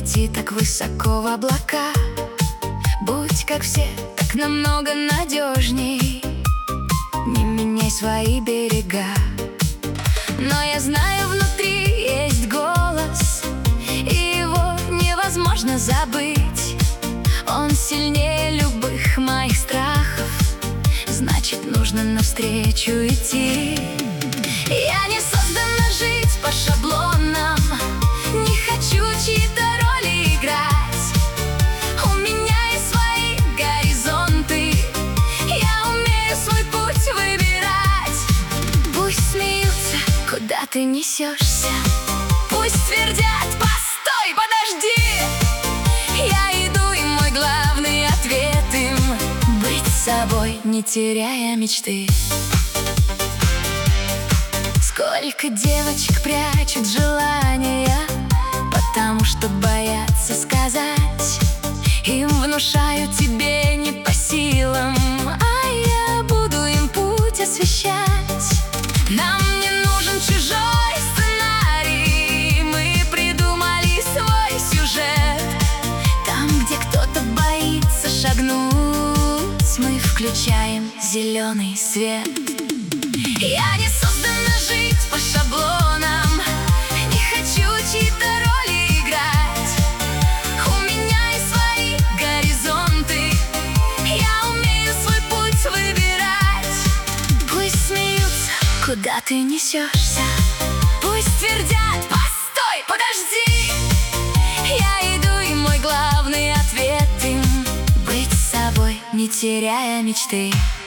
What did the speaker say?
лети так высоко в облака. Будь как все, так намного надежней. Не меняй свои берега. Но я знаю, внутри есть голос, и его невозможно забыть. Он сильнее любых моих страхов, значит, нужно навстречу идти. Я не создана жить по шаблонам, не хочу чьи-то роли играть. У меня есть свои горизонты, я умею свой путь выбирать. Пусть смеются, куда ты несешься, пусть твердят: постой, подожди. Я иду, и мой главный ответ им — быть собой, не теряя мечты. Сколько девочек прячут желания, потому что боятся сказать. Им внушают: тебе не по силам, а я буду им путь освещать. Нам не нужен чужой сценарий, мы придумали свой сюжет. Там, где кто-то боится шагнуть, мы включаем зеленый свет. Я не создана жить по шаблонам, не хочу чьи-то роли играть. У меня есть свои горизонты, я умею свой путь выбирать. Пусть смеются, куда ты несешься, пусть твердят: постой, подожди. Я иду, и мой главный ответ им — быть собой, не теряя мечты.